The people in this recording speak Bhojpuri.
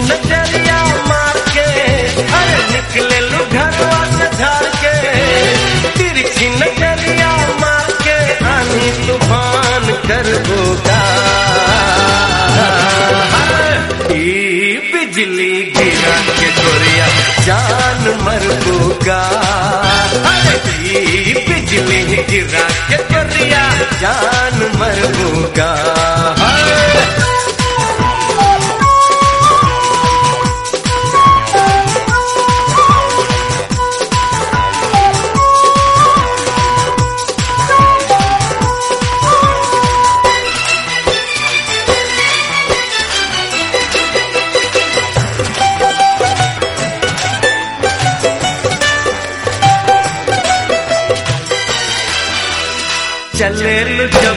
नजरिया मार के, अरे निकले लू घरवा से झाड़ के, तिरछी नजरिया मार के आनी तूफान कर होगा। बिजली गिरा के गोरिया जान मर होगा। बिजली गिरा के गोरिया जान मर होगा। चले जब